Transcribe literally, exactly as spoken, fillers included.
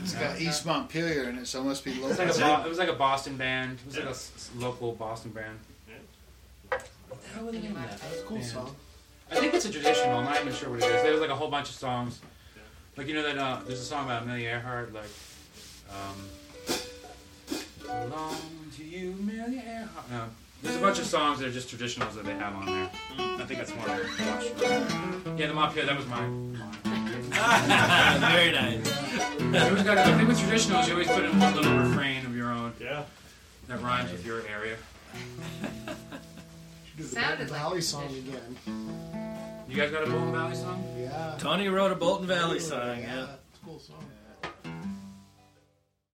It's got East Montpelier in it, so it must be local. It's like a Bo- it was like a Boston band. It was like a s- local Boston band. What the hell was the name of that? That's a cool band? song. I think it's a traditional. I'm not even sure what it is. There was like a whole bunch of songs. Like, you know that uh, there's a song about Amelia Earhart, like, um, belong to you, Amelia Earhart. No, there's a bunch of songs that are just traditionals that they have on there. I think that's one of them. Yeah, the Montpelier, that was mine. Very nice. You always got, I think with traditionals, you always put in one little refrain of your own Yeah. that rhymes with your area. Do the Sounded like Valley a song tradition. again. You guys got a Bolton Valley song? Yeah. Tony wrote a Bolton Valley song. Yeah, Yeah. it's a cool song.